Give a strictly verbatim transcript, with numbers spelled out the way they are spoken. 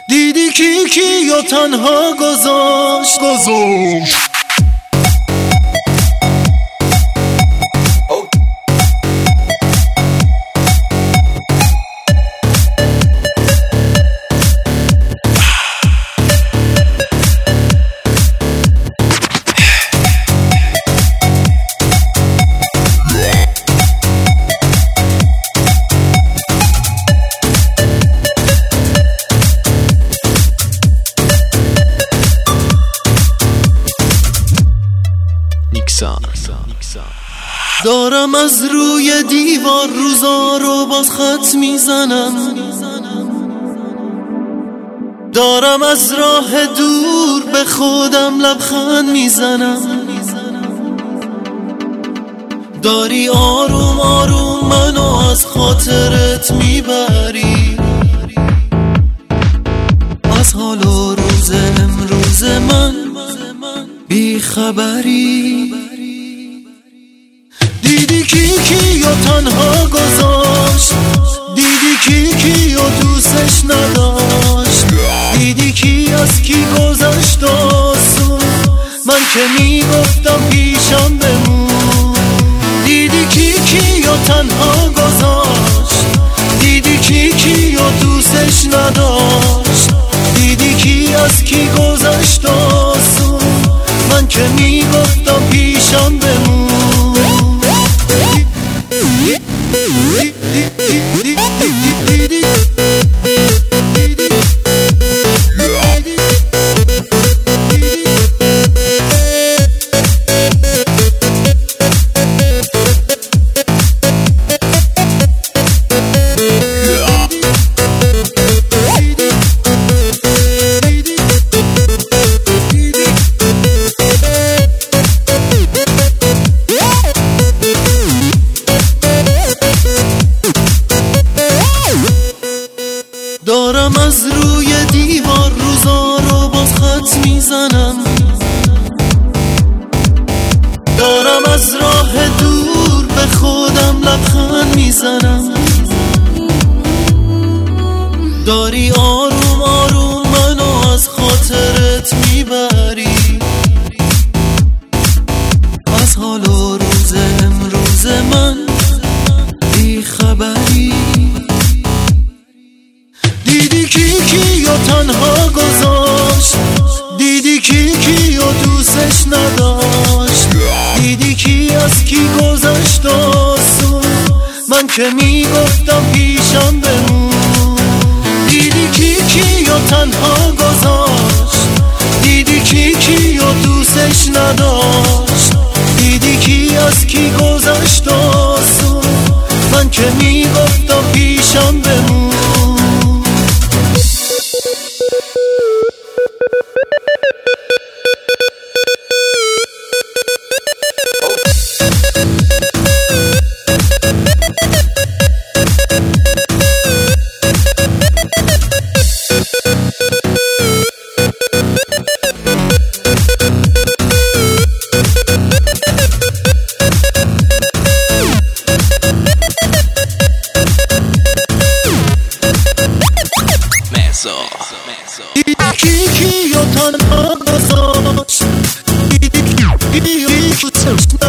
دیدی کی کی و تنها گذاشت گذاشت دارم از روی دیوار روزا رو باز خط میزنم، دارم از راه دور به خودم لبخند میزنم. داری آروم آروم منو از خاطرت میبری، از حال و روز امروز من بی خبری. دیدی کی کی و تنها گذاشت، دیدی کی کی و دوستش نداشت، دیدی کی از کی گذشت آسون، من که میگفتم پیشم بمون. دیدی کی کی و تنها گذاشت، دیدی کی کی و دوستش نداشت، دیدی کی از کی گذشت آسون، من که میگفتم پیشم بمون. دارم از روی دیوار روزا رو باز خط میزنم، دارم از راه دور به خودم لبخند میزنم. داری آروم آروم منو از خاطرت میبری، از حال و روز امروز من بی خبری. دیدی کی کی و تنها گذاشت، دیدی کی کی و دوستش نداشت، دیدی کی از کی گذشت آسون، من که میگفتم پیشم بمون. دیدی کی کی و تنها گذاشت، دیدی کی کی و دوستش نداشت، دیدی کی از کی گذشت آسون، من که میگفتم پیشم بمون. کی کی و تنها گذاشت، دیدی کی کی